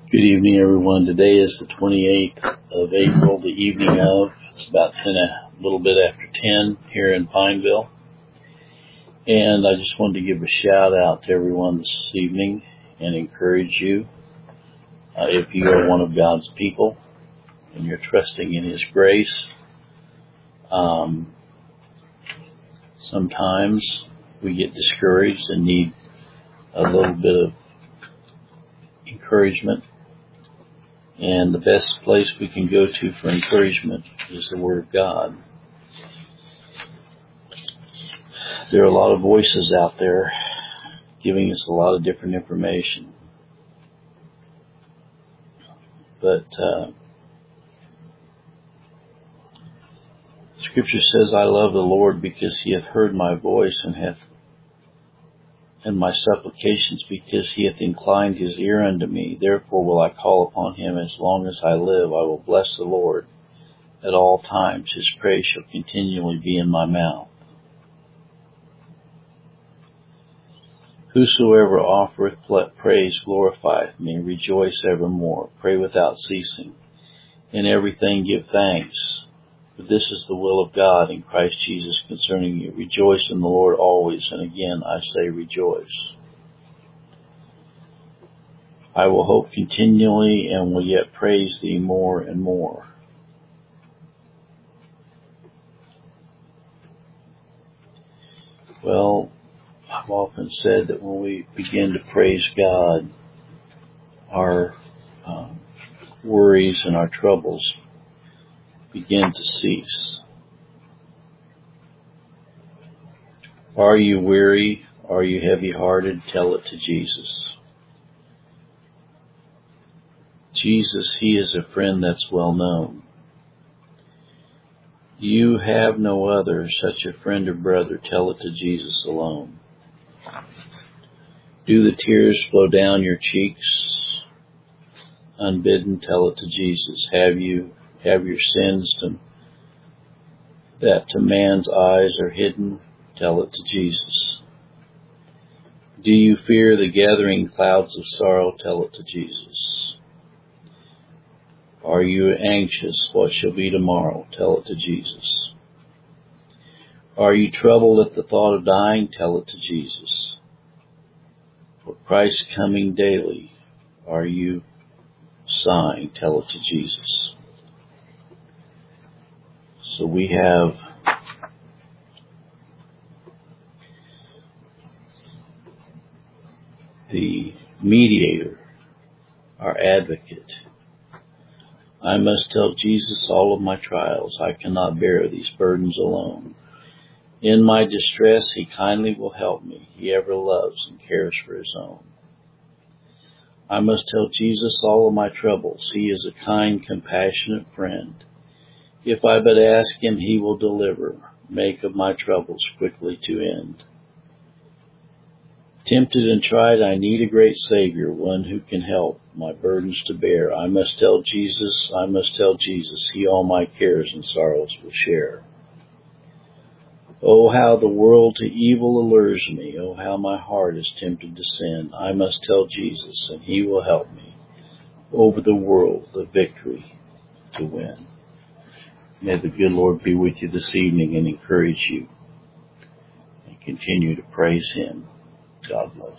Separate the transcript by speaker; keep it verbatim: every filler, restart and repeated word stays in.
Speaker 1: Good evening, everyone. Today is the twenty-eighth of April, the evening of. It's about ten, a little bit after ten here in Pineville. And I just wanted to give a shout out to everyone this evening and encourage you. Uh, if you are one of God's people and you're trusting in His grace, um, sometimes we get discouraged and need a little bit of encouragement. And the best place we can go to for encouragement is the Word of God. There are a lot of voices out there giving us a lot of different information. But uh, Scripture says, I love the Lord because He hath heard my voice and hath and my supplications, because He hath inclined His ear unto me. Therefore will I call upon Him as long as I live. I will bless the Lord at all times. His praise shall continually be in my mouth. Whosoever offereth praise glorifieth me. Rejoice evermore. Pray without ceasing. In everything give thanks. For this is the will of God in Christ Jesus concerning you. Rejoice in the Lord always, and again I say rejoice. I will hope continually and will yet praise Thee more and more. Well, I've often said that when we begin to praise God, our um, worries and our troubles begin to cease. Are you weary? Are you heavy-hearted? Tell it to Jesus. Jesus, He is a friend that's well known. You have no other, such a friend or brother. Tell it to Jesus alone. Do the tears flow down your cheeks unbidden? Tell it to Jesus. Have you have your sins to, that to man's eyes are hidden? Tell it to Jesus. Do you fear the gathering clouds of sorrow? Tell it to Jesus. Are you anxious what shall be tomorrow? Tell it to Jesus. Are you troubled at the thought of dying? Tell it to Jesus. For Christ's coming daily, are you sighing? Tell it to Jesus. So we have the mediator, our advocate. I must tell Jesus all of my trials. I cannot bear these burdens alone. In my distress, He kindly will help me. He ever loves and cares for His own. I must tell Jesus all of my troubles. He is a kind, compassionate friend. If I but ask Him, He will deliver. Make of my troubles quickly to end. Tempted and tried, I need a great Savior, one who can help my burdens to bear. I must tell Jesus, I must tell Jesus, He all my cares and sorrows will share. Oh, how the world to evil allures me. Oh, how my heart is tempted to sin. I must tell Jesus, and He will help me over the world the victory to win. May the good Lord be with you this evening and encourage you, and continue to praise Him. God bless.